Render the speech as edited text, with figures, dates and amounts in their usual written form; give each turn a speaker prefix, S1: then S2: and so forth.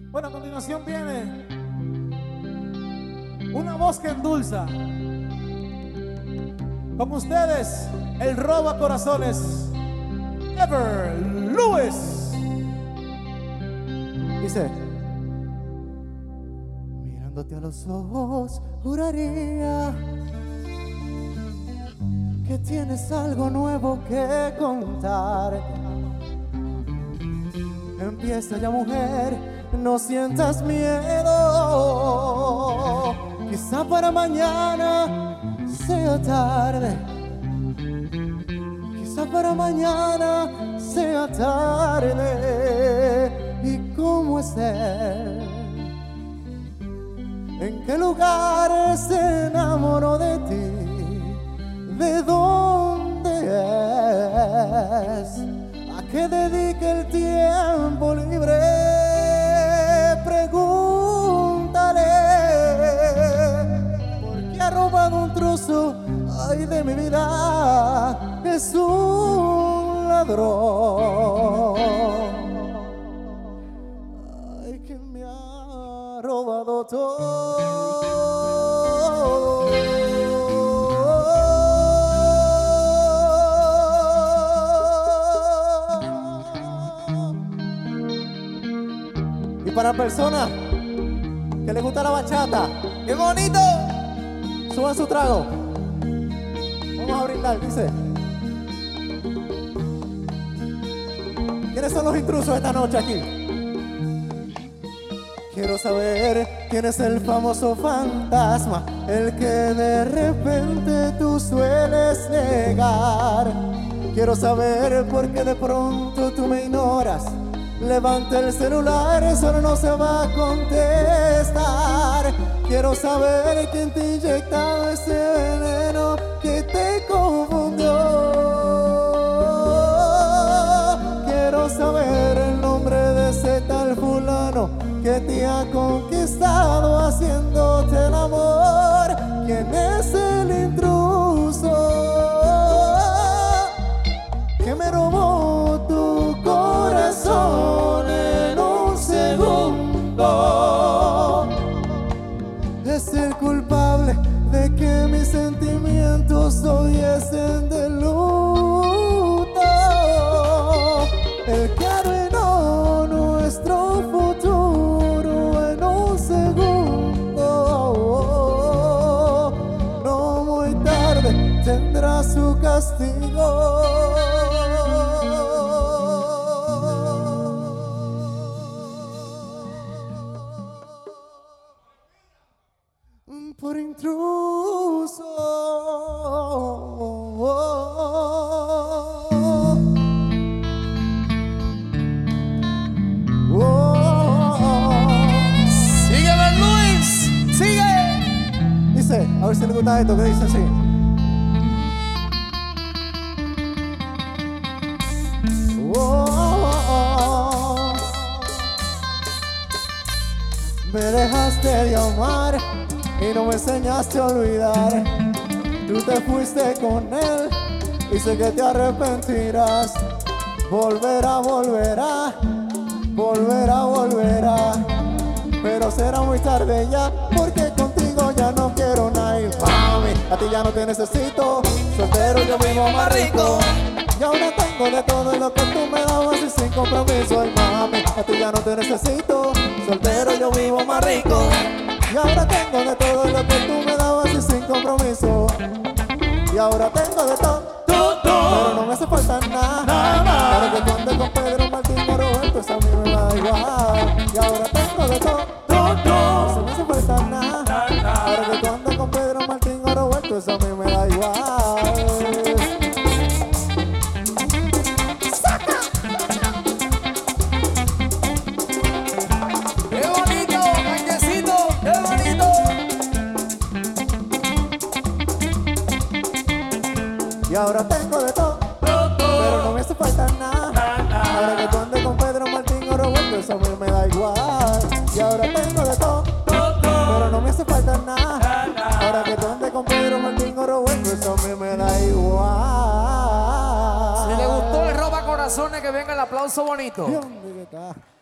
S1: Bueno, a continuación viene una voz que endulza. Con ustedes, el roba corazones, Ever Lewis. Dice: mirándote a los ojos, juraría que tienes algo nuevo que contar. Empieza ya, mujer, no sientas miedo. Quizá para mañana sea tarde. Quizá para mañana sea tarde. ¿Y cómo es él? ¿En qué lugar se enamoró de ti? ¿De dónde es? ¿A qué dedica el tiempo libre? Pregúntale, porque ha robado un trozo, ay, de mi vida. Es un ladrón, ay, que me ha robado todo. Y para personas que les gusta la bachata, ¡qué bonito! Suban su trago. Vamos a brindar, dice. ¿Quiénes son los intrusos esta noche aquí? Quiero saber quién es el famoso fantasma, el que de repente tú sueles negar. Quiero saber por qué de pronto tú me ignoras. Levanta el celular, solo no se va a contestar. Quiero saber quién te ha inyectado ese veneno que te confundió. Quiero saber el nombre de ese tal fulano que te ha conquistado haciéndote el amor. ¿Quién es el intruso que me robó tu corazón en un segundo? Es el culpable de que mis sentimientos hoyesen de luto, el que arruinó nuestro futuro en un segundo. No muy tarde tendrá su castigo. Por intruso.
S2: Sígueme, Luis, sigue.
S1: Dice, a ver si le gusta esto que dice así. Me dejaste de amar y no me enseñaste a olvidar. Tú te fuiste con él y sé que te arrepentirás. Volverá, volverá, volverá, volverá. Pero será muy tarde ya, porque contigo ya no quiero nada. Y mami, a ti ya no te necesito. Soltero yo vivo más rico. Y ahora tengo de todo lo que tú me dabas y sin compromiso. Ay mami, a ti ya no te necesito. Soltero yo vivo más rico. Y ahora tengo de todo lo que tú me dabas y sin compromiso. Y ahora tengo de todo, pero no me hace falta nada. Para que tú andes con Pedro Martín Roberto, eso a mí me da igual. Y ahora tengo de todo, no me hace falta nada. Para que tú andes con Pedro Martín Roberto, eso a mí me da igual. Y ahora tengo de todo, pero no me hace falta nada. Ahora que tú andes con Pedro Martín o Roberto, eso a mí me da igual. Y ahora tengo de todo, pero no me hace falta nada. Ahora que tú andes con Pedro Martín o Roberto, eso a mí me da igual.
S2: Si le gustó el roba corazones, que venga el aplauso bonito.
S1: ¿Y dónde está?